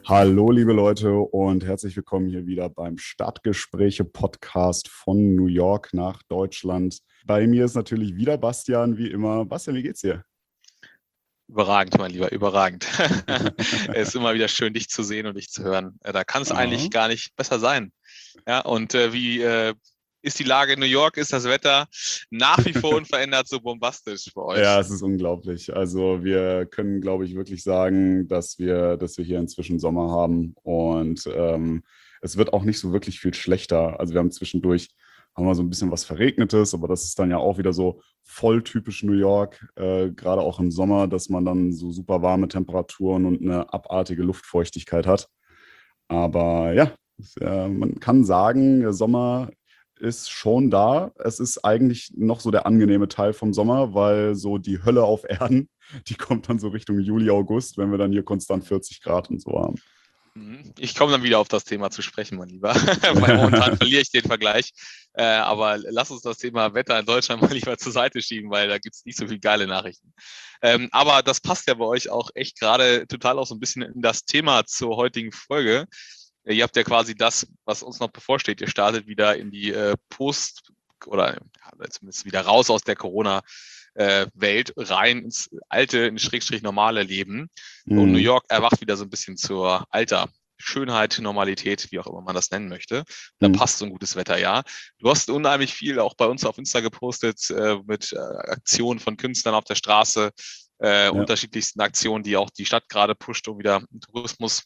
Hallo, liebe Leute, und herzlich willkommen hier wieder beim Stadtgespräche-Podcast von New York nach Deutschland. Bei mir ist natürlich wieder Bastian, wie immer. Bastian, wie geht's dir? Überragend, mein Lieber, überragend. Es ist immer wieder schön, dich zu sehen und dich zu hören. Da kann es Aha. eigentlich gar nicht besser sein. Ja, und wie ist die Lage in New York? Ist das Wetter nach wie vor unverändert so bombastisch für Ja, euch? es ist unglaublich. Also wir können, glaube ich, wirklich sagen, dass wir hier inzwischen Sommer haben und es wird auch nicht so wirklich viel schlechter. Also wir haben zwischendurch haben wir so ein bisschen was Verregnetes, aber das ist dann ja auch wieder so voll typisch New York, gerade auch im Sommer, dass man dann so super warme Temperaturen und eine abartige Luftfeuchtigkeit hat. Aber ja, man kann sagen, der Sommer ist schon da. Es ist eigentlich noch so der angenehme Teil vom Sommer, weil so die Hölle auf Erden, die kommt dann so Richtung Juli, August, wenn wir dann hier konstant 40 Grad und so haben. Ich komme dann wieder auf das Thema zu sprechen, mein Lieber, weil momentan verliere ich den Vergleich. Aber lass uns das Thema Wetter in Deutschland mal lieber zur Seite schieben, weil da gibt es nicht so viele geile Nachrichten. Aber das passt ja bei euch auch echt gerade total auch so ein bisschen in das Thema zur heutigen Folge. Ihr habt ja quasi das, was uns noch bevorsteht. Ihr startet wieder in die Post- oder ja, zumindest wieder raus aus der Corona-Welt, rein ins alte, ins Schrägstrich normale Leben. Und New Mhm. York erwacht wieder so ein bisschen zur alter Schönheit, Normalität, wie auch immer man das nennen möchte. Da Mhm. passt so ein gutes Wetter, ja. Du hast unheimlich viel auch bei uns auf Insta gepostet mit Aktionen von Künstlern auf der Straße, Ja. unterschiedlichsten Aktionen, die auch die Stadt gerade pusht, um wieder Tourismus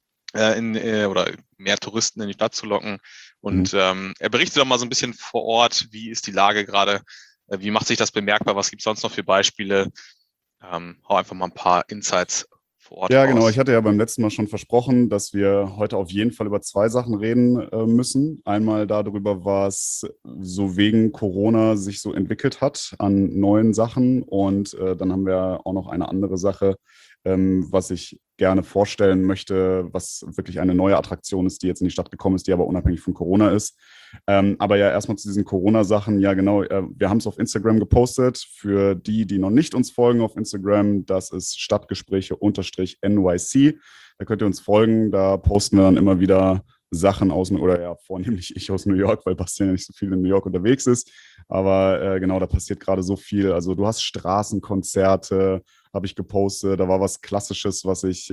oder mehr Touristen in die Stadt zu locken. Mhm. Und er berichtet doch mal so ein bisschen vor Ort, wie ist die Lage gerade, wie macht sich das bemerkbar, was gibt es sonst noch für Beispiele? Hau einfach mal ein paar Insights vor Ort Ja, genau. Ich raus. hatte ja beim letzten Mal schon versprochen, dass wir heute auf jeden Fall über zwei Sachen reden müssen. Einmal darüber, was so wegen Corona sich so entwickelt hat an neuen Sachen. Und dann haben wir auch noch eine andere Sache, was ich gerne vorstellen möchte, was wirklich eine neue Attraktion ist, die jetzt in die Stadt gekommen ist, die aber unabhängig von Corona ist. Aber ja, erstmal zu diesen Corona-Sachen. Ja, genau. Wir haben es auf Instagram gepostet. Für die, die noch nicht uns folgen auf Instagram, das ist Stadtgespräche_NYC. Da könnt ihr uns folgen. Da posten wir dann immer wieder Sachen aus, oder ja, vornehmlich ich aus New York, weil Bastian ja nicht so viel in New York unterwegs ist. Aber genau, da passiert gerade so viel. Also du hast Straßenkonzerte, habe ich gepostet. Da war was Klassisches, was ich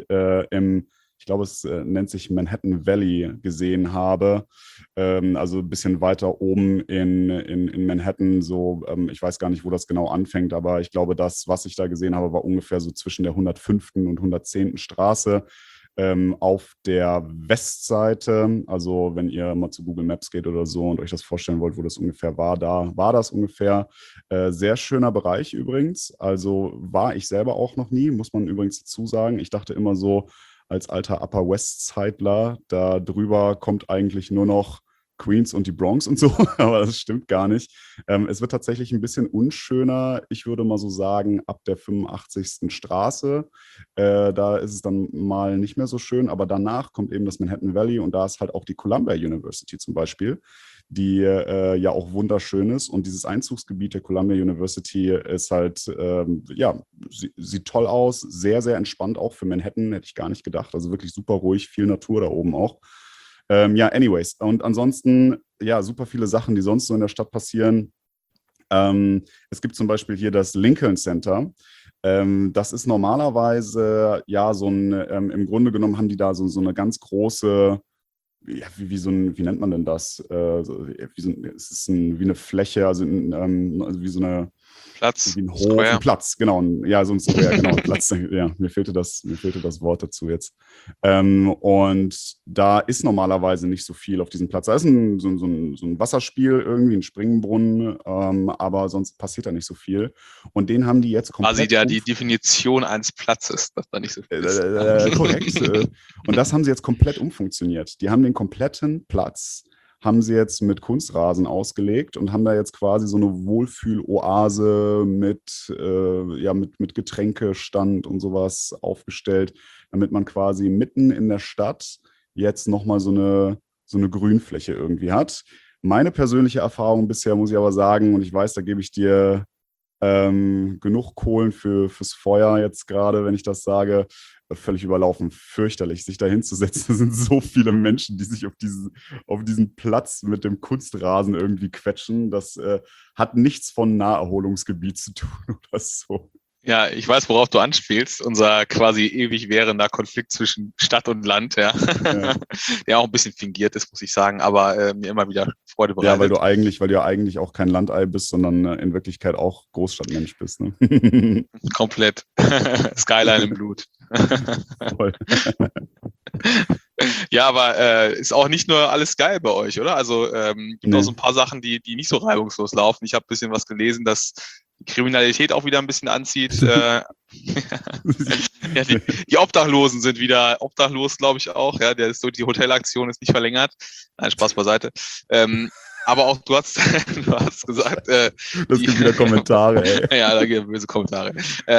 ich glaube, es nennt sich Manhattan Valley gesehen habe. Also ein bisschen weiter oben in Manhattan, so, ich weiß gar nicht, wo das genau anfängt, aber ich glaube, das, was ich da gesehen habe, war ungefähr so zwischen der 105. und 110. Straße auf der Westseite. Also wenn ihr mal zu Google Maps geht oder so und euch das vorstellen wollt, wo das ungefähr war, da war das ungefähr. Sehr schöner Bereich übrigens. Also war ich selber auch noch nie, muss man übrigens dazu sagen. Ich dachte immer so, als alter Upper West Sideler, da drüber kommt eigentlich nur noch Queens und die Bronx und so, aber das stimmt gar nicht. Es wird tatsächlich ein bisschen unschöner, ich würde mal so sagen, ab der 85. Straße. Da ist es dann mal nicht mehr so schön, aber danach kommt eben das Manhattan Valley und da ist halt auch die Columbia University zum Beispiel, die ja auch wunderschön ist. Und dieses Einzugsgebiet der Columbia University ist halt, ja, sieht toll aus, sehr, sehr entspannt auch für Manhattan, hätte ich gar nicht gedacht. Also wirklich super ruhig, viel Natur da oben auch. Ja, anyways. Und ansonsten, ja, super viele Sachen, die sonst so in der Stadt passieren. Es gibt zum Beispiel hier das Lincoln Center. Das ist normalerweise, ja, so ein, im Grunde genommen haben die da so eine ganz große, ja, wie so ein, wie nennt man denn das? Es ist wie eine Fläche, also wie so eine, Platz, wie ein Hof, ein Square. Platz, genau, ja, so ein Square, genau, ein Platz, ja, mir fehlte das Wort dazu jetzt. Und da ist normalerweise nicht so viel auf diesem Platz. Da ist so ein Wasserspiel, irgendwie ein Springbrunnen, aber sonst passiert da nicht so viel. Und den haben die jetzt Quasi komplett ja die Definition eines Platzes, dass da nicht so viel ist. korrekt. Und das haben sie jetzt komplett umfunktioniert. Die haben den kompletten Platz, haben sie jetzt mit Kunstrasen ausgelegt und haben da jetzt quasi so eine Wohlfühloase mit Getränkestand und sowas aufgestellt, damit man quasi mitten in der Stadt jetzt nochmal so eine Grünfläche irgendwie hat. Meine persönliche Erfahrung bisher, muss ich aber sagen, und ich weiß, da gebe ich dir genug Kohlen fürs Feuer jetzt gerade, wenn ich das sage. völlig überlaufen, fürchterlich, sich da hinzusetzen. Da sind so viele Menschen, die sich auf diesen Platz mit dem Kunstrasen irgendwie quetschen. Das hat nichts von Naherholungsgebiet zu tun oder so. Ja, ich weiß, worauf du anspielst. Unser quasi ewig währender Konflikt zwischen Stadt und Land, ja. Ja. Der auch ein bisschen fingiert ist, muss ich sagen, aber mir immer wieder Freude Ja, bereitet. weil du ja eigentlich auch kein Landei bist, sondern in Wirklichkeit auch Großstadtmensch bist. Ne? Komplett. Skyline im Blut. Voll. Ja, aber ist auch nicht nur alles geil bei euch, oder? Also gibt auch so ein paar Sachen, die nicht so reibungslos laufen. Ich habe ein bisschen was gelesen, dass die Kriminalität auch wieder ein bisschen anzieht. Ja, die Obdachlosen sind wieder obdachlos, glaube ich auch. Ja, die Hotelaktion ist nicht verlängert. Nein, Spaß beiseite. Aber auch du hast gesagt, das gibt wieder Kommentare, ey. ja, da gibt es böse Kommentare.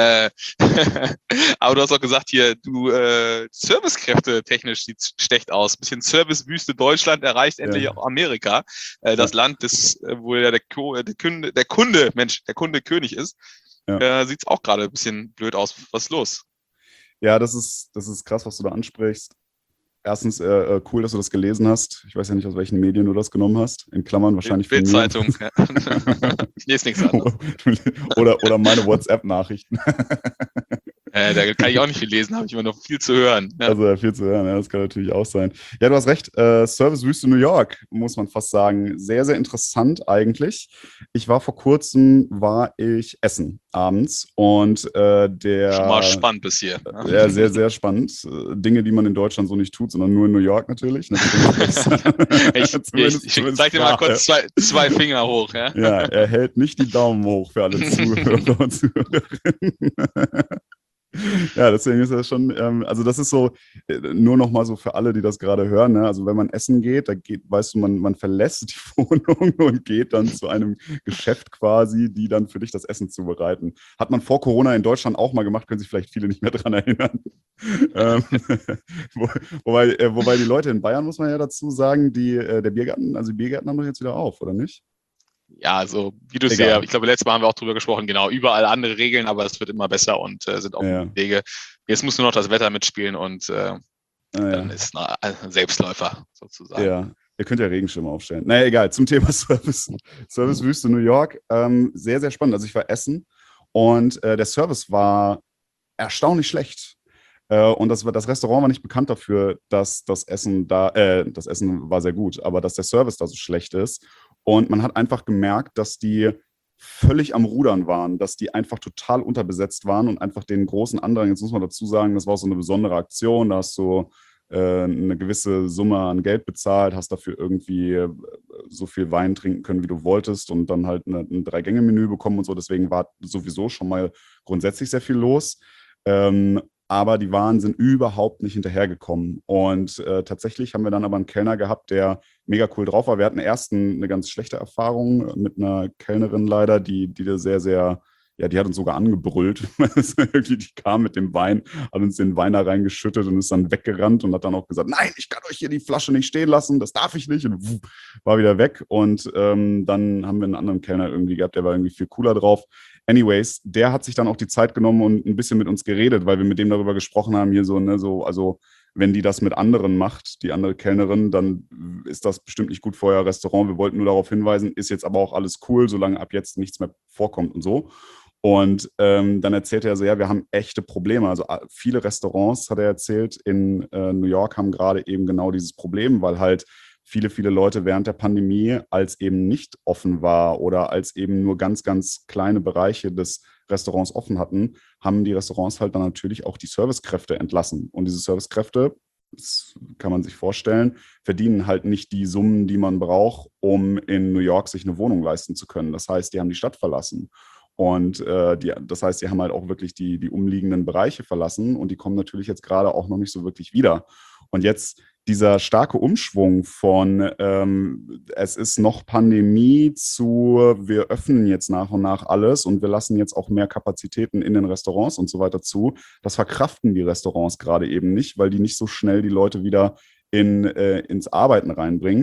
Aber du hast auch gesagt, hier, du Servicekräfte technisch sieht schlecht aus. Ein bisschen Servicewüste Deutschland erreicht endlich auch Amerika. Das Land, wo der Kunde König ist. Sieht es auch gerade ein bisschen blöd aus. Was ist los? Ja, das ist krass, was du da ansprichst. Erstens, cool, dass du das gelesen hast. Ich weiß ja nicht, aus welchen Medien du das genommen hast. In Klammern wahrscheinlich von mir. Bildzeitung. Ich lese nichts anderes. Oder meine WhatsApp-Nachrichten. Da kann ich auch nicht viel lesen, habe ich immer noch viel zu hören. Ja. Also viel zu hören, ja, das kann natürlich auch sein. Ja, du hast recht, Servicewüste New York, muss man fast sagen. Sehr, sehr interessant eigentlich. Vor kurzem war ich essen abends und Schon mal spannend bis hier. Ja, sehr, sehr spannend. Dinge, die man in Deutschland so nicht tut, sondern nur in New York natürlich. Ich zeig dir mal kurz zwei Finger hoch. Ja? Ja, er hält nicht die Daumen hoch für alle Zuhörer und Zuhörerinnen. Ja, deswegen ist das schon, also das ist so, nur noch mal so für alle, die das gerade hören, ne? Also wenn man essen geht, weißt du, man verlässt die Wohnung und geht dann zu einem Geschäft quasi, die dann für dich das Essen zubereiten. Hat man vor Corona in Deutschland auch mal gemacht, können sich vielleicht viele nicht mehr dran erinnern. Wobei die Leute in Bayern, muss man ja dazu sagen, die Biergärten haben doch jetzt wieder auf, oder nicht? Ja, also wie du siehst, ich glaube, letztes Mal haben wir auch drüber gesprochen, genau, überall andere Regeln, aber es wird immer besser und sind auch Wege. Jetzt muss nur noch das Wetter mitspielen und dann ist ein Selbstläufer sozusagen. Ja, ihr könnt ja Regenschirme aufstellen. Naja, egal, zum Thema Servicewüste New York. Sehr, sehr spannend. Also ich war essen und der Service war erstaunlich schlecht. Und das Restaurant war nicht bekannt dafür, dass das Essen war sehr gut, aber dass der Service da so schlecht ist. Und man hat einfach gemerkt, dass die völlig am Rudern waren, dass die einfach total unterbesetzt waren und einfach den großen Andrang, jetzt muss man dazu sagen, das war auch so eine besondere Aktion, da hast du eine gewisse Summe an Geld bezahlt, hast dafür irgendwie so viel Wein trinken können, wie du wolltest und dann halt ein Drei-Gänge-Menü bekommen und so. Deswegen war sowieso schon mal grundsätzlich sehr viel los. Aber die Waren sind überhaupt nicht hinterhergekommen. Und tatsächlich haben wir dann aber einen Kellner gehabt, der mega cool drauf war. Wir hatten erst eine ganz schlechte Erfahrung mit einer Kellnerin leider, die da sehr, sehr, ja, die hat uns sogar angebrüllt. Die kam mit dem Wein, hat uns den Wein da reingeschüttet und ist dann weggerannt und hat dann auch gesagt, nein, ich kann euch hier die Flasche nicht stehen lassen, das darf ich nicht. Und war wieder weg. Und dann haben wir einen anderen Kellner irgendwie gehabt, der war irgendwie viel cooler drauf. Anyways, der hat sich dann auch die Zeit genommen und ein bisschen mit uns geredet, weil wir mit dem darüber gesprochen haben, hier so, ne, so, also wenn die das mit anderen macht, die andere Kellnerin, dann ist das bestimmt nicht gut für euer Restaurant. Wir wollten nur darauf hinweisen, ist jetzt aber auch alles cool, solange ab jetzt nichts mehr vorkommt und so. Und dann erzählte er so, ja, wir haben echte Probleme. Also viele Restaurants, hat er erzählt, in New York haben gerade eben genau dieses Problem, weil halt viele, viele Leute während der Pandemie, als eben nicht offen war oder als eben nur ganz, ganz kleine Bereiche des Restaurants offen hatten, haben die Restaurants halt dann natürlich auch die Servicekräfte entlassen. Und diese Servicekräfte, das kann man sich vorstellen, verdienen halt nicht die Summen, die man braucht, um in New York sich eine Wohnung leisten zu können. Das heißt, die haben die Stadt verlassen. Und das heißt, die haben halt auch wirklich die umliegenden Bereiche verlassen und die kommen natürlich jetzt gerade auch noch nicht so wirklich wieder. Und jetzt dieser starke Umschwung von es ist noch Pandemie zu wir öffnen jetzt nach und nach alles und wir lassen jetzt auch mehr Kapazitäten in den Restaurants und so weiter zu, das verkraften die Restaurants gerade eben nicht, weil die nicht so schnell die Leute wieder ins Arbeiten reinbringen.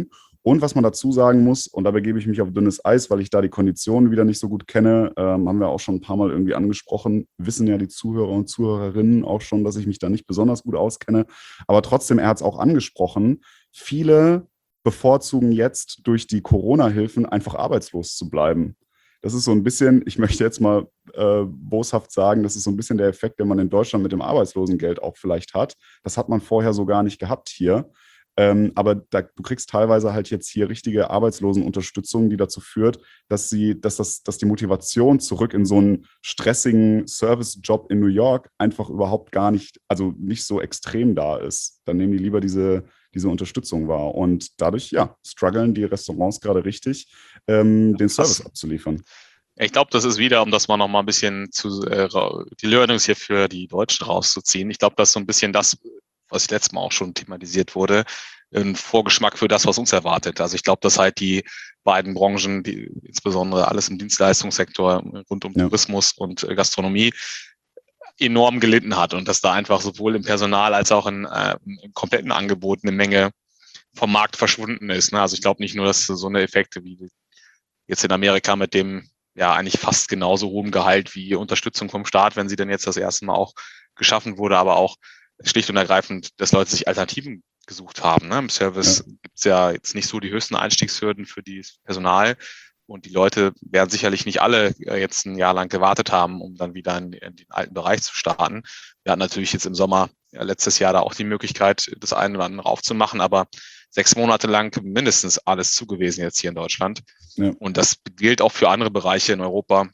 Und was man dazu sagen muss, und da begebe ich mich auf dünnes Eis, weil ich da die Konditionen wieder nicht so gut kenne, haben wir auch schon ein paar Mal irgendwie angesprochen, wissen ja die Zuhörer und Zuhörerinnen auch schon, dass ich mich da nicht besonders gut auskenne. Aber trotzdem, er hat es auch angesprochen, viele bevorzugen jetzt durch die Corona-Hilfen einfach arbeitslos zu bleiben. Das ist so ein bisschen, ich möchte jetzt mal boshaft sagen, das ist so ein bisschen der Effekt, den man in Deutschland mit dem Arbeitslosengeld auch vielleicht hat. Das hat man vorher so gar nicht gehabt hier. Aber du kriegst teilweise halt jetzt hier richtige Arbeitslosenunterstützung, die dazu führt, dass die Motivation zurück in so einen stressigen Servicejob in New York einfach überhaupt gar nicht, also nicht so extrem da ist. Dann nehmen die lieber diese Unterstützung wahr. Und dadurch, ja, strugglen die Restaurants gerade richtig, den Service abzuliefern. Ich glaube, das ist wieder, um das mal noch mal ein bisschen die Learnings hier für die Deutschen rauszuziehen. Ich glaube, das ist so ein bisschen das, was letztes Mal auch schon thematisiert wurde, ein Vorgeschmack für das, was uns erwartet. Also ich glaube, dass halt die beiden Branchen, die insbesondere alles im Dienstleistungssektor rund um Tourismus und Gastronomie, enorm gelitten hat und dass da einfach sowohl im Personal als auch im kompletten Angebot eine Menge vom Markt verschwunden ist. Ne? Also ich glaube nicht nur, dass so eine Effekte wie jetzt in Amerika mit dem ja eigentlich fast genauso hohem Gehalt wie Unterstützung vom Staat, wenn sie dann jetzt das erste Mal auch geschaffen wurde, aber auch schlicht und ergreifend, dass Leute sich Alternativen gesucht haben. Ne? Im Service gibt es ja jetzt nicht so die höchsten Einstiegshürden für das Personal. Und die Leute werden sicherlich nicht alle jetzt ein Jahr lang gewartet haben, um dann wieder in den alten Bereich zu starten. Wir hatten natürlich jetzt im Sommer letztes Jahr da auch die Möglichkeit, das eine oder andere aufzumachen, aber 6 Monate lang mindestens alles zugewesen jetzt hier in Deutschland. Ja. Und das gilt auch für andere Bereiche in Europa,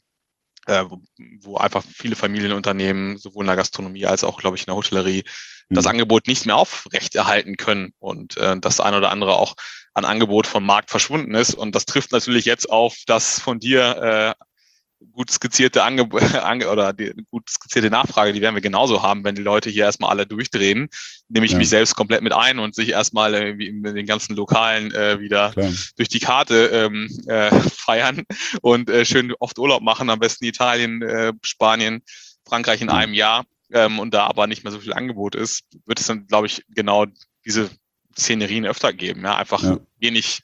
wo einfach viele Familienunternehmen, sowohl in der Gastronomie als auch, glaube ich, in der Hotellerie, das Angebot nicht mehr aufrechterhalten können und das eine oder andere auch an Angebot vom Markt verschwunden ist. Und das trifft natürlich jetzt auf das von dir gut skizzierte oder die gut skizzierte Nachfrage, die werden wir genauso haben, wenn die Leute hier erstmal alle durchdrehen, nehme ich mich selbst komplett mit ein und sich erstmal irgendwie in den ganzen Lokalen wieder durch die Karte feiern und schön oft Urlaub machen, am besten Italien, Spanien, Frankreich in einem Jahr und da aber nicht mehr so viel Angebot ist, wird es dann, glaube ich, genau diese Szenerien öfter geben. Ja? Einfach wenig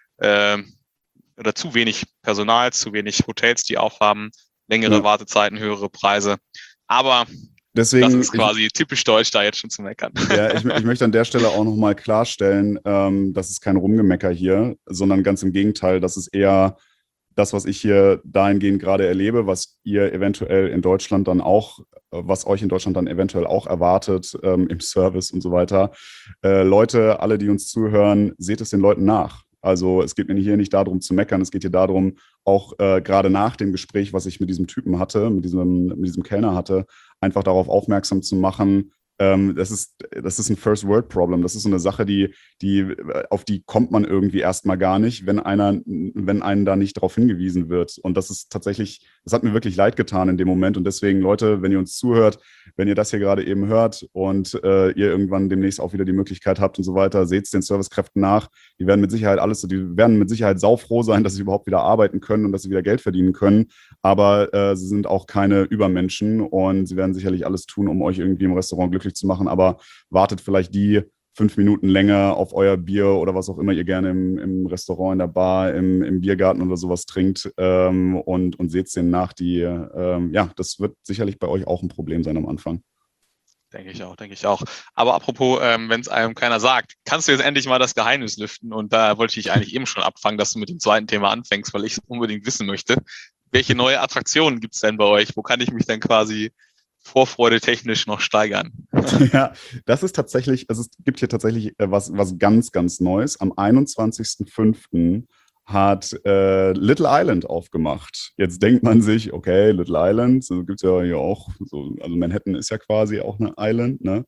oder zu wenig Personal, zu wenig Hotels, die aufhaben, längere Wartezeiten, höhere Preise. Aber deswegen, das ist quasi typisch deutsch, da jetzt schon zu meckern. Ja, ich möchte an der Stelle auch nochmal klarstellen, das ist kein Rumgemecker hier, sondern ganz im Gegenteil, das ist eher das, was ich hier dahingehend gerade erlebe, was ihr eventuell in Deutschland dann auch, was euch in Deutschland dann eventuell auch erwartet im Service und so weiter. Leute, alle, die uns zuhören, seht es den Leuten nach. Also es geht mir hier nicht darum zu meckern, es geht hier darum, auch gerade nach dem Gespräch, was ich mit diesem Typen hatte, mit diesem Kellner hatte, einfach darauf aufmerksam zu machen, das ist ein First-World-Problem. Das ist so eine Sache, auf die kommt man irgendwie erstmal gar nicht, wenn einen da nicht darauf hingewiesen wird. Und das ist tatsächlich, das hat mir wirklich leid getan in dem Moment. Und deswegen, Leute, wenn ihr uns zuhört, wenn ihr das hier gerade eben hört und ihr irgendwann demnächst auch wieder die Möglichkeit habt und so weiter, seht es den Servicekräften nach. Die werden mit Sicherheit saufroh sein, dass sie überhaupt wieder arbeiten können und dass sie wieder Geld verdienen können. Aber sie sind auch keine Übermenschen und sie werden sicherlich alles tun, um euch irgendwie im Restaurant glücklich zu machen. Aber wartet vielleicht die 5 Minuten länger auf euer Bier oder was auch immer ihr gerne im Restaurant, in der Bar, im Biergarten oder sowas trinkt und seht es denen nach. Das wird sicherlich bei euch auch ein Problem sein am Anfang. Denke ich auch. Aber apropos, wenn es einem keiner sagt, kannst du jetzt endlich mal das Geheimnis lüften? Und da wollte ich eigentlich eben schon abfangen, dass du mit dem zweiten Thema anfängst, weil ich es unbedingt wissen möchte. Welche neue Attraktionen gibt es denn bei euch? Wo kann ich mich denn quasi Vorfreude technisch noch steigern? Ja, das ist tatsächlich, also es gibt hier tatsächlich was ganz, ganz Neues. Am 21.05. hat Little Island aufgemacht. Jetzt denkt man sich, okay, Little Island, so gibt es ja hier auch, so, also Manhattan ist ja quasi auch eine Island, ne?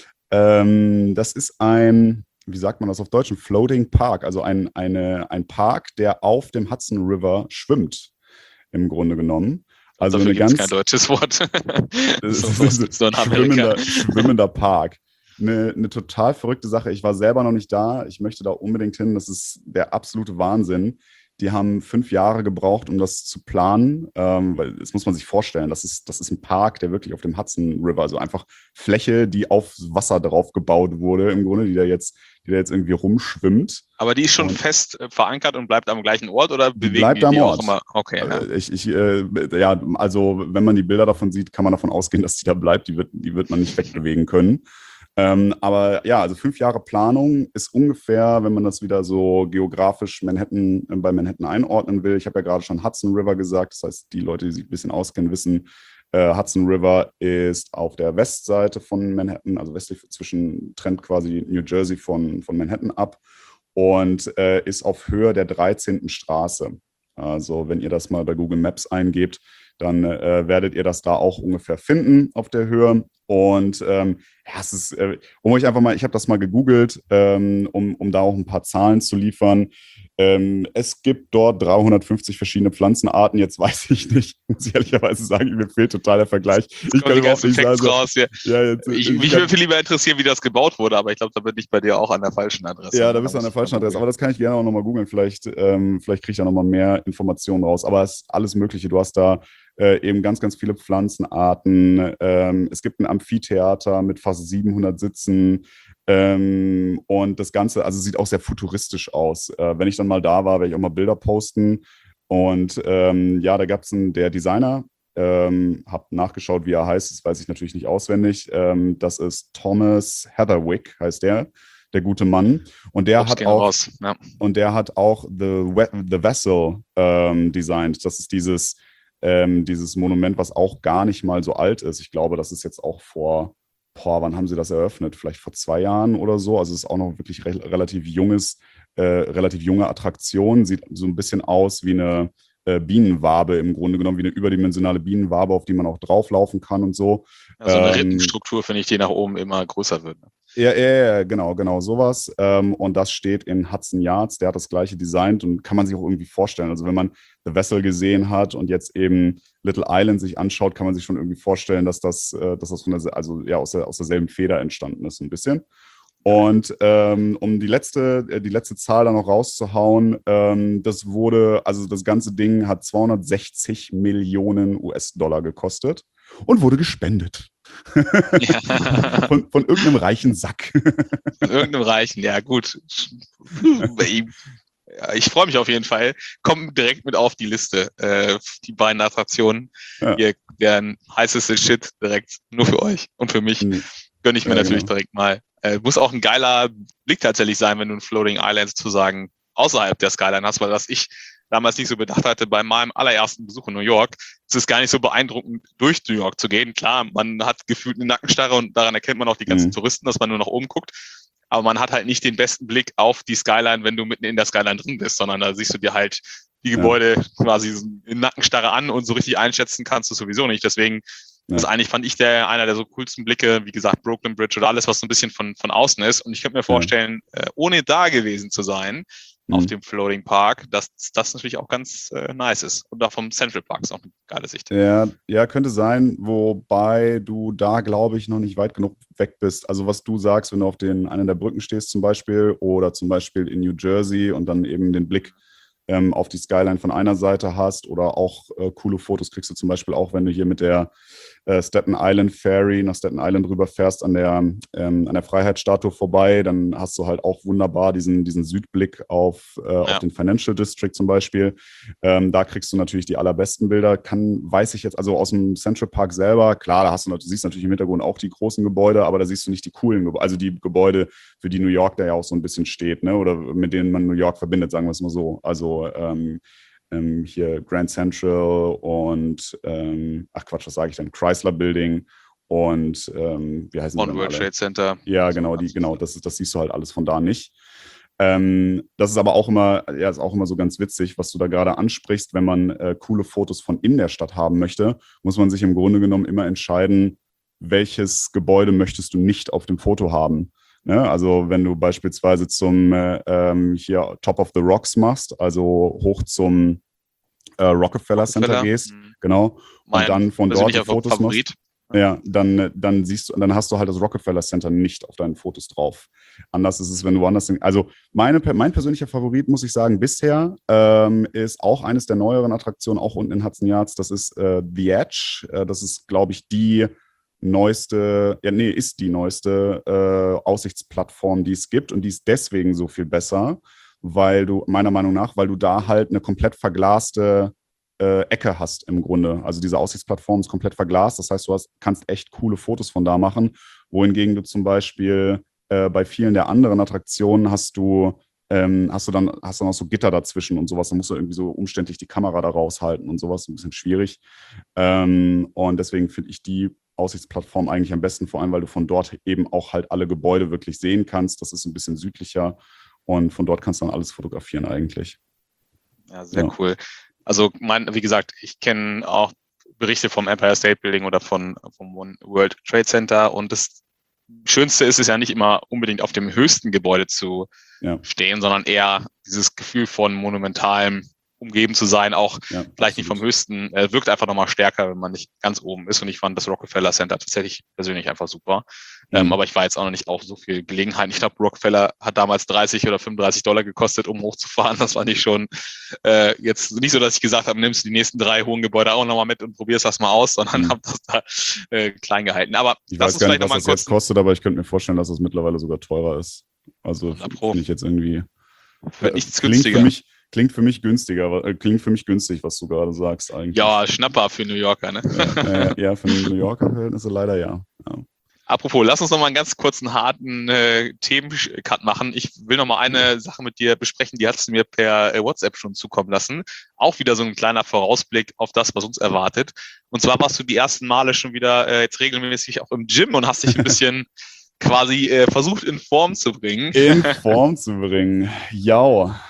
Das ist wie sagt man das auf Deutsch, ein Floating Park, also ein Park, der auf dem Hudson River schwimmt, im Grunde genommen. Also dafür gibt es kein deutsches Wort. Schwimmender Park. Eine total verrückte Sache. Ich war selber noch nicht da. Ich möchte da unbedingt hin. Das ist der absolute Wahnsinn. die haben 5 Jahre gebraucht, um das zu planen, weil das muss man sich vorstellen, das ist ein Park, der wirklich auf dem Hudson River, also einfach Fläche, die auf Wasser drauf gebaut wurde, im Grunde, die da jetzt irgendwie rumschwimmt. Aber die ist schon fest verankert und bleibt am gleichen Ort oder Die bewegen bleibt am die auch Ort. immer? Okay, Ja, also wenn man die Bilder davon sieht, kann man davon ausgehen, dass die da bleibt. Die wird man nicht wegbewegen können. Aber ja, also 5 Jahre Planung ist ungefähr, wenn man das wieder so geografisch bei Manhattan einordnen will. Ich habe ja gerade schon Hudson River gesagt. Das heißt, die Leute, die sich ein bisschen auskennen, wissen, Hudson River ist auf der Westseite von Manhattan, also westlich trennt quasi New Jersey von Manhattan ab und ist auf Höhe der 13. Straße. Also wenn ihr das mal bei Google Maps eingebt, dann werdet ihr das da auch ungefähr finden auf der Höhe. Und ja, es ist, um euch einfach mal, ich habe das mal gegoogelt, um da auch ein paar Zahlen zu liefern. Es gibt dort 350 verschiedene Pflanzenarten. Jetzt weiß ich nicht, muss ich ehrlicherweise sagen, mir fehlt total der Vergleich. Ich kann überhaupt nicht sagen. Raus, ja. Mich würde viel lieber interessieren, wie das gebaut wurde, aber ich glaube, da bin ich bei dir auch an der falschen Adresse. Ja, da bist du an der falschen Adresse. Aber das kann ich gerne auch nochmal googeln. Vielleicht kriege ich da nochmal mehr Informationen raus. Aber es ist alles Mögliche. Du hast da eben ganz, ganz viele Pflanzenarten. Es gibt ein Amphitheater mit fast 700 Sitzen. Und das Ganze, also sieht auch sehr futuristisch aus. Wenn ich dann mal da war, werde ich auch mal Bilder posten. Und ja, da gab es der Designer, habe nachgeschaut, wie er heißt, das weiß ich natürlich nicht auswendig. Das ist Thomas Heatherwick, heißt der gute Mann. Und der hat auch, ja. Und der hat auch The Vessel designt. Das ist dieses Monument, was auch gar nicht mal so alt ist. Ich glaube, das ist jetzt auch wann haben sie das eröffnet? Vielleicht vor 2 Jahren oder so. Also es ist auch noch wirklich relativ junge Attraktion. Sieht so ein bisschen aus wie eine Bienenwabe im Grunde genommen, wie eine überdimensionale Bienenwabe, auf die man auch drauflaufen kann und so. Also eine Rippenstruktur, finde ich, die nach oben immer größer wird. Ja, genau, sowas. Und das steht in Hudson Yards. Der hat das gleiche designt und kann man sich auch irgendwie vorstellen. Also wenn man The Vessel gesehen hat und jetzt eben Little Island sich anschaut, kann man sich schon irgendwie vorstellen, dass das aus derselben Feder entstanden ist, so ein bisschen. Und um die letzte Zahl da noch rauszuhauen, das ganze Ding hat 260 Millionen US-Dollar gekostet und wurde gespendet. Ja. von irgendeinem reichen Sack. Von irgendeinem reichen, ja gut. Ich freue mich auf jeden Fall. Kommt direkt mit auf die Liste. Die beiden Attraktionen. Ja. Deren heißeste Shit direkt nur für euch und für mich. Gönne ich mir natürlich direkt mal. Muss auch ein geiler Blick tatsächlich sein, wenn du ein Floating Island sozusagen außerhalb der Skyline hast, weil was ich damals nicht so bedacht hatte, bei meinem allerersten Besuch in New York, ist es gar nicht so beeindruckend, durch New York zu gehen. Klar, man hat gefühlt eine Nackenstarre und daran erkennt man auch die ganzen Touristen, dass man nur nach oben guckt. Aber man hat halt nicht den besten Blick auf die Skyline, wenn du mitten in der Skyline drin bist, sondern da siehst du dir halt die Gebäude quasi in Nackenstarre an und so richtig einschätzen kannst du sowieso nicht. Deswegen das eigentlich fand ich einer der so coolsten Blicke, wie gesagt, Brooklyn Bridge oder alles, was so ein bisschen von außen ist. Und ich könnte mir vorstellen, ohne da gewesen zu sein auf dem Floating Park, dass das natürlich auch ganz nice ist. Und auch vom Central Park ist auch eine geile Sicht. Ja, könnte sein, wobei du da, glaube ich, noch nicht weit genug weg bist. Also was du sagst, wenn du auf einer der Brücken stehst zum Beispiel oder zum Beispiel in New Jersey und dann eben den Blick auf die Skyline von einer Seite hast oder auch coole Fotos kriegst du zum Beispiel auch, wenn du hier mit der Staten Island Ferry nach Staten Island rüberfährst an der Freiheitsstatue vorbei, dann hast du halt auch wunderbar diesen Südblick auf den Financial District zum Beispiel. Da kriegst du natürlich die allerbesten Bilder. Weiß ich jetzt, also aus dem Central Park selber, klar, du siehst natürlich im Hintergrund auch die großen Gebäude, aber da siehst du nicht die coolen Gebäude, also die Gebäude, für die New York da ja auch so ein bisschen steht, ne? Oder mit denen man New York verbindet, sagen wir es mal so. Also hier Grand Central und was sage ich denn? Chrysler Building und wie heißen die One World Trade Center. Ja, genau, das siehst du halt alles von da nicht. Das ist aber auch immer so ganz witzig, was du da gerade ansprichst. Wenn man coole Fotos von in der Stadt haben möchte, muss man sich im Grunde genommen immer entscheiden, welches Gebäude möchtest du nicht auf dem Foto haben. Ne? Also wenn du beispielsweise zum hier Top of the Rocks machst, also hoch zum Rockefeller Center gehst, genau, und dann von dort die Fotos machst. Ja, dann siehst du, dann hast du halt das Rockefeller Center nicht auf deinen Fotos drauf. Anders ist es, wenn du woanders hin. Also mein persönlicher Favorit, muss ich sagen, bisher ist auch eines der neueren Attraktionen, auch unten in Hudson Yards. Das ist The Edge. Das ist, glaube ich, die neueste, ja, nee, ist die neueste Aussichtsplattform, die es gibt. Und die ist deswegen so viel besser, weil du, meiner Meinung nach, weil du da halt eine komplett verglaste Ecke hast im Grunde. Also diese Aussichtsplattform ist komplett verglast. Das heißt, kannst echt coole Fotos von da machen. Wohingegen du zum Beispiel bei vielen der anderen Attraktionen hast du dann auch so Gitter dazwischen und sowas. Da musst du irgendwie so umständlich die Kamera da raushalten und sowas. Ein bisschen schwierig. Und deswegen finde ich die Aussichtsplattform eigentlich am besten, vor allem, weil du von dort eben auch halt alle Gebäude wirklich sehen kannst. Das ist ein bisschen südlicher und von dort kannst du dann alles fotografieren eigentlich. Ja, sehr cool. Also wie gesagt, ich kenne auch Berichte vom Empire State Building oder vom World Trade Center und das Schönste ist es ja nicht immer unbedingt auf dem höchsten Gebäude zu stehen, sondern eher dieses Gefühl von monumentalem umgeben zu sein, auch vielleicht nicht vom höchsten, wirkt einfach nochmal stärker, wenn man nicht ganz oben ist. Und ich fand das Rockefeller Center tatsächlich persönlich einfach super. Aber ich war jetzt auch noch nicht auf so viel Gelegenheit. Ich glaube, Rockefeller hat damals 30 oder $35 gekostet, um hochzufahren. Das war nicht schon jetzt nicht so, dass ich gesagt habe, nimmst du die nächsten 3 hohen Gebäude auch nochmal mit und probierst das mal aus, sondern habe das da klein gehalten. Aber ich weiß gar nicht, was das jetzt kostet, aber ich könnte mir vorstellen, dass es mittlerweile sogar teurer ist. Also finde ich jetzt irgendwie. Wird nichts günstiger. Klingt für mich günstig, was du gerade sagst eigentlich. Ja, Schnapper für New Yorker, ne? Ja, für New Yorker Verhältnisse leider ja. Apropos, lass uns noch mal einen ganz kurzen, harten Themencut machen. Ich will noch mal eine Sache mit dir besprechen, die hast du mir per WhatsApp schon zukommen lassen. Auch wieder so ein kleiner Vorausblick auf das, was uns erwartet. Und zwar warst du die ersten Male schon wieder jetzt regelmäßig auch im Gym und hast dich ein bisschen quasi versucht in Form zu bringen. Ja.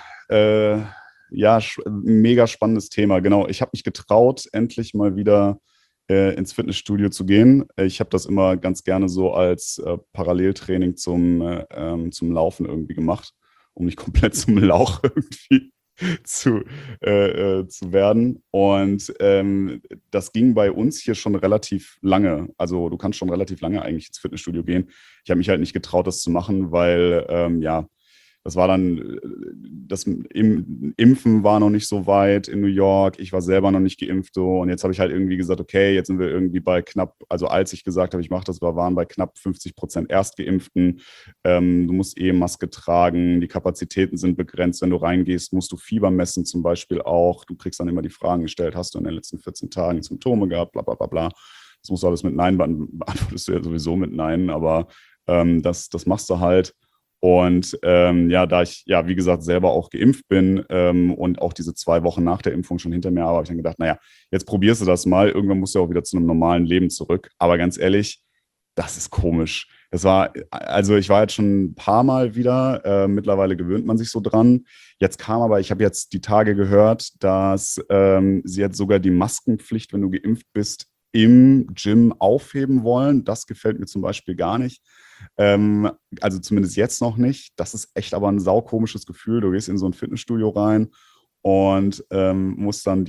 Mega spannendes Thema. Genau, ich habe mich getraut, endlich mal wieder ins Fitnessstudio zu gehen. Ich habe das immer ganz gerne so als Paralleltraining zum Laufen irgendwie gemacht, um nicht komplett zum Lauch irgendwie zu werden. Und das ging bei uns hier schon relativ lange. Also du kannst schon relativ lange eigentlich ins Fitnessstudio gehen. Ich habe mich halt nicht getraut, das zu machen, weil das war dann, das Impfen war noch nicht so weit in New York. Ich war selber noch nicht geimpft. So. Und jetzt habe ich halt irgendwie gesagt, okay, jetzt sind wir irgendwie bei knapp, also als ich gesagt habe, ich mache das, wir waren bei knapp 50% Erstgeimpften. Du musst Maske tragen, die Kapazitäten sind begrenzt. Wenn du reingehst, musst du Fieber messen zum Beispiel auch. Du kriegst dann immer die Fragen gestellt, hast du in den letzten 14 Tagen Symptome gehabt, bla bla bla bla. Das musst du alles mit Nein beantwortest du ja sowieso mit Nein, aber das machst du halt. Und da ich wie gesagt, selber auch geimpft bin und auch diese 2 Wochen nach der Impfung schon hinter mir habe, habe ich dann gedacht, naja, jetzt probierst du das mal. Irgendwann musst du auch wieder zu einem normalen Leben zurück. Aber ganz ehrlich, das ist komisch. Ich war jetzt schon ein paar Mal wieder. Mittlerweile gewöhnt man sich so dran. Jetzt ich habe jetzt die Tage gehört, dass sie jetzt sogar die Maskenpflicht, wenn du geimpft bist, im Gym aufheben wollen. Das gefällt mir zum Beispiel gar nicht. Also zumindest jetzt noch nicht. Das ist echt aber ein saukomisches Gefühl. Du gehst in so ein Fitnessstudio rein und musst dann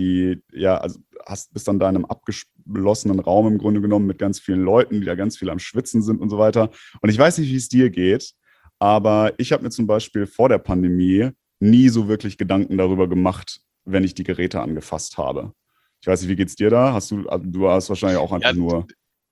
bist dann da in einem abgeschlossenen Raum im Grunde genommen mit ganz vielen Leuten, die da ganz viel am Schwitzen sind und so weiter. Und ich weiß nicht, wie es dir geht, aber ich habe mir zum Beispiel vor der Pandemie nie so wirklich Gedanken darüber gemacht, wenn ich die Geräte angefasst habe. Ich weiß nicht, wie geht's dir da? Du hast wahrscheinlich auch einfach nur.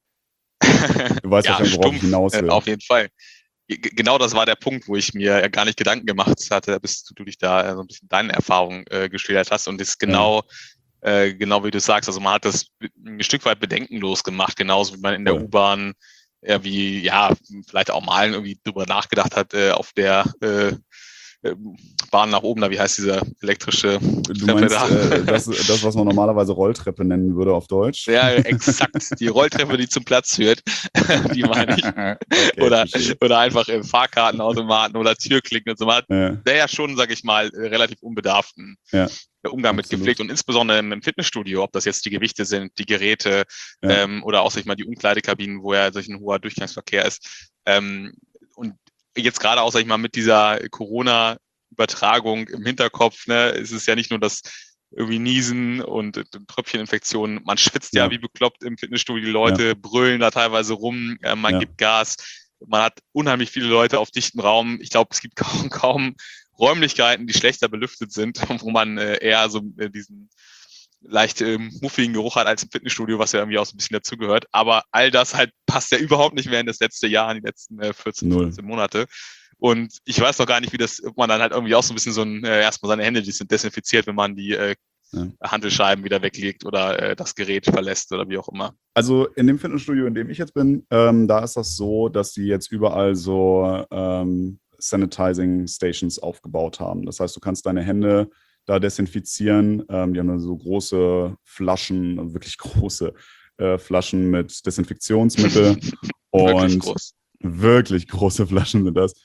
Du weißt wahrscheinlich, worauf ich hinaus will. Auf jeden Fall. Genau das war der Punkt, wo ich mir gar nicht Gedanken gemacht hatte, bis du dich da so ein bisschen deine Erfahrungen geschildert hast. Und das ist genau wie du sagst. Also man hat das ein Stück weit bedenkenlos gemacht, genauso wie man in der U-Bahn vielleicht auch mal irgendwie drüber nachgedacht hat, auf der Bahn nach oben, da wie heißt diese elektrische Treppe? Du meinst das, was man normalerweise Rolltreppe nennen würde auf Deutsch? Ja, exakt. Die Rolltreppe, die zum Platz führt, die meine ich. Okay, oder einfach im Fahrkartenautomaten oder Türklinken und so. Man hat der ja schon, sage ich mal, relativ unbedarften Umgang mit gepflegt und insbesondere im Fitnessstudio, ob das jetzt die Gewichte sind, die Geräte oder auch, sag ich mal, die Umkleidekabinen, wo ja solch ein hoher Durchgangsverkehr ist. Und jetzt gerade auch, sag ich mal, mit dieser Corona-Übertragung im Hinterkopf, ne, ist es ja nicht nur, dass irgendwie Niesen und Tröpfcheninfektionen. Man schwitzt ja wie bekloppt im Fitnessstudio, die Leute brüllen da teilweise rum, man gibt Gas, man hat unheimlich viele Leute auf dichtem Raum. Ich glaube, es gibt kaum Räumlichkeiten, die schlechter belüftet sind, wo man eher so diesen leicht muffigen Geruch hat als im Fitnessstudio, was ja irgendwie auch so ein bisschen dazugehört. Aber all das halt passt ja überhaupt nicht mehr in das letzte Jahr, in die letzten 15 Monate. Und ich weiß noch gar nicht, ob man dann halt irgendwie auch so ein bisschen erstmal seine Hände desinfiziert, wenn man die Hantelscheiben wieder weglegt oder das Gerät verlässt oder wie auch immer. Also in dem Fitnessstudio, in dem ich jetzt bin, da ist das so, dass sie jetzt überall so Sanitizing Stations aufgebaut haben. Das heißt, du kannst deine Hände da desinfizieren. Die haben so große Flaschen, wirklich große Flaschen mit Desinfektionsmittel. Wirklich groß. Wirklich große Flaschen sind das.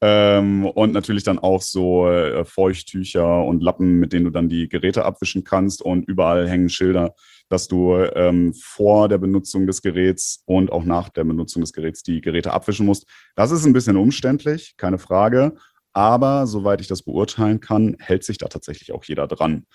Und natürlich dann auch so Feuchttücher und Lappen, mit denen du dann die Geräte abwischen kannst. Und überall hängen Schilder, dass du vor der Benutzung des Geräts und auch nach der Benutzung des Geräts die Geräte abwischen musst. Das ist ein bisschen umständlich, keine Frage. Aber soweit ich das beurteilen kann, hält sich da tatsächlich auch jeder dran.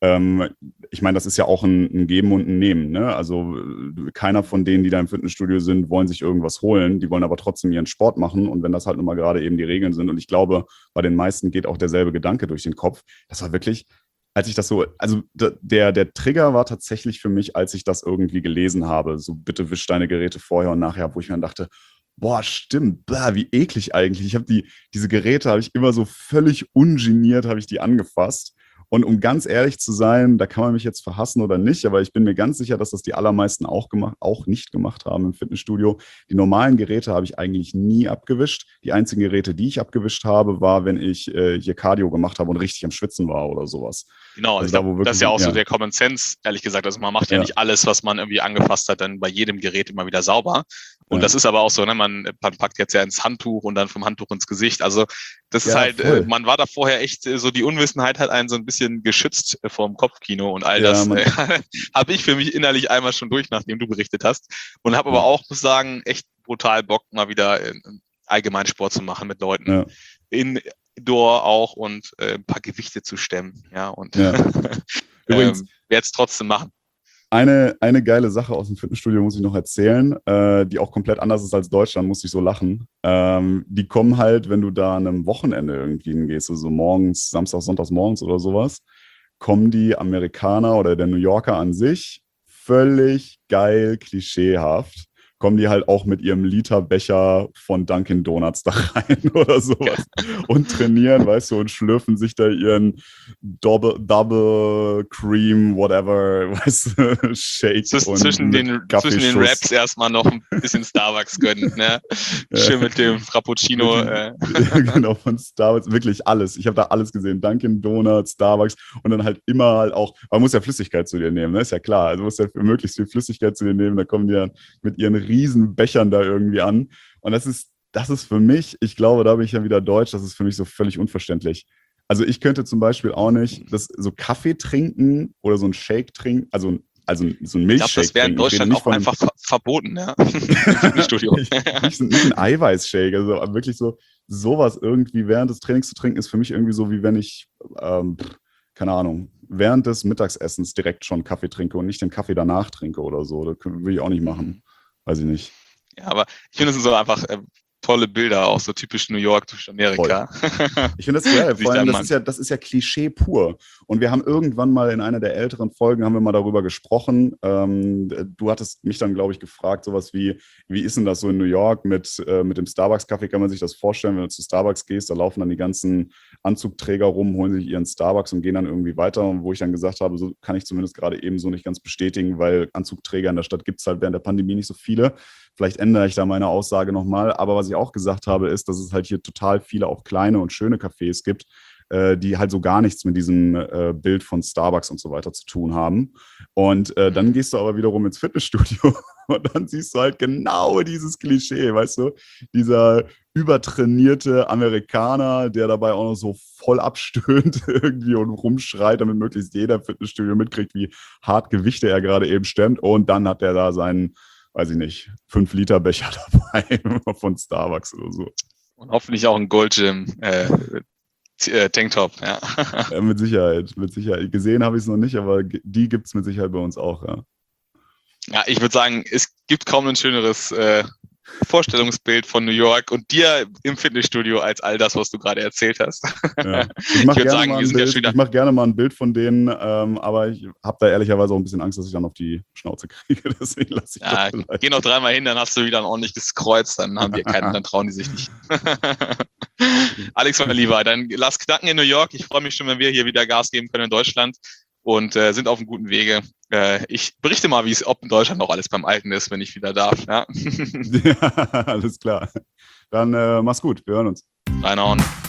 Ich meine, das ist ja auch ein Geben und ein Nehmen. Ne? Also keiner von denen, die da im Fitnessstudio sind, wollen sich irgendwas holen. Die wollen aber trotzdem ihren Sport machen. Und wenn das halt nun mal gerade eben die Regeln sind, und ich glaube, bei den meisten geht auch derselbe Gedanke durch den Kopf, das war wirklich, als ich das so, also der Trigger war tatsächlich für mich, als ich das irgendwie gelesen habe, so bitte wisch deine Geräte vorher und nachher, wo ich mir dann dachte, boah, stimmt, wie eklig eigentlich. Ich habe diese Geräte habe ich immer so völlig ungeniert, habe ich die angefasst. Und um ganz ehrlich zu sein, da kann man mich jetzt verhassen oder nicht, aber ich bin mir ganz sicher, dass das die allermeisten auch nicht gemacht haben im Fitnessstudio. Die normalen Geräte habe ich eigentlich nie abgewischt. Die einzigen Geräte, die ich abgewischt habe, war, wenn ich hier Cardio gemacht habe und richtig am Schwitzen war oder sowas. Genau, also das ist ja auch so der Common Sense, ehrlich gesagt. Also man macht ja nicht alles, was man irgendwie angefasst hat, dann bei jedem Gerät immer wieder sauber. Und das ist aber auch so, ne, man packt jetzt ja ins Handtuch und dann vom Handtuch ins Gesicht. Also das ist halt, man war da vorher echt so, die Unwissenheit hat einen so ein bisschen geschützt vor dem Kopfkino und all das habe ich für mich innerlich einmal schon durch, nachdem du berichtet hast. Und habe aber auch, muss sagen, echt brutal Bock, mal wieder allgemein Sport zu machen mit Leuten. Indoor auch und ein paar Gewichte zu stemmen. Ja, und Übrigens, werde es trotzdem machen. Eine geile Sache aus dem Fitnessstudio muss ich noch erzählen, die auch komplett anders ist als Deutschland, muss ich so lachen. Die kommen halt, wenn du da an einem Wochenende irgendwie hingehst, also morgens, Samstag, Sonntags morgens oder sowas, kommen die Amerikaner oder der New Yorker an sich völlig geil, klischeehaft, kommen die halt auch mit ihrem Literbecher von Dunkin' Donuts da rein oder sowas und trainieren, weißt du, und schlürfen sich da ihren Double Cream, whatever, weißt du, Shake. Zwischen den Raps erstmal noch ein bisschen Starbucks gönnen, ne? Schön mit dem Frappuccino. Genau, von Starbucks, wirklich alles. Ich habe da alles gesehen, Dunkin' Donuts, Starbucks und dann halt immer halt auch, man muss ja Flüssigkeit zu dir nehmen, ne? Ist ja klar, also muss ja möglichst viel Flüssigkeit zu dir nehmen, da kommen die dann mit ihren riesen Bechern da irgendwie an. Und das ist für mich, ich glaube, da bin ich ja wieder deutsch, das ist für mich so völlig unverständlich. Also ich könnte zum Beispiel auch nicht so Kaffee trinken oder so einen Shake trinken, also so ein Milchshake. Ich glaube, das wäre in Deutschland auch einfach verboten, ja. Im Studio. nicht ein Eiweißshake, also wirklich sowas irgendwie während des Trainings zu trinken, ist für mich irgendwie so, wie wenn ich, keine Ahnung, während des Mittagessens direkt schon Kaffee trinke und nicht den Kaffee danach trinke oder so. Das will ich auch nicht machen. Weiß ich nicht. Ja, aber ich finde, es sind so einfach tolle Bilder, auch so typisch New York, typisch Amerika. Ich finde das geil, vor allem das ist ja Klischee pur. Und wir haben irgendwann mal in einer der älteren Folgen haben wir mal darüber gesprochen. Du hattest mich dann, glaube ich, gefragt, sowas wie ist denn das so in New York mit dem Starbucks-Kaffee? Kann man sich das vorstellen, wenn du zu Starbucks gehst, da laufen dann die ganzen Anzugträger rum, holen sich ihren Starbucks und gehen dann irgendwie weiter. Und wo ich dann gesagt habe, so kann ich zumindest gerade eben so nicht ganz bestätigen, weil Anzugträger in der Stadt gibt es halt während der Pandemie nicht so viele. Vielleicht ändere ich da meine Aussage nochmal. Aber was ich auch gesagt habe, ist, dass es halt hier total viele auch kleine und schöne Cafés gibt, die halt so gar nichts mit diesem Bild von Starbucks und so weiter zu tun haben. Und dann gehst du aber wiederum ins Fitnessstudio und dann siehst du halt genau dieses Klischee, weißt du? Dieser übertrainierte Amerikaner, der dabei auch noch so voll abstöhnt irgendwie und rumschreit, damit möglichst jeder im Fitnessstudio mitkriegt, wie hart Gewichte er gerade eben stemmt. Und dann hat er da seinen, weiß ich nicht, 5-Liter-Becher dabei von Starbucks oder so. Und hoffentlich auch ein Goldgym Tanktop, ja. Mit Sicherheit, mit Sicherheit. Gesehen habe ich es noch nicht, aber die gibt es mit Sicherheit bei uns auch, ja. Ja, ich würde sagen, es gibt kaum ein schöneres Vorstellungsbild von New York und dir im Fitnessstudio als all das, was du gerade erzählt hast. Ja. Ich mache gerne, mach gerne mal ein Bild von denen, aber ich habe da ehrlicherweise auch ein bisschen Angst, dass ich dann auf die Schnauze kriege. Deswegen lasse ich das vielleicht. Geh noch 3-mal hin, dann hast du wieder ein ordentliches Kreuz, dann haben wir keinen, dann trauen die sich nicht. Alex, mein Lieber, dann lass knacken in New York. Ich freue mich schon, wenn wir hier wieder Gas geben können in Deutschland und sind auf einem guten Wege. Ich berichte mal, ob in Deutschland noch alles beim Alten ist, wenn ich wieder darf. Ja, ja, alles klar. Dann mach's gut, wir hören uns. Reinhauen.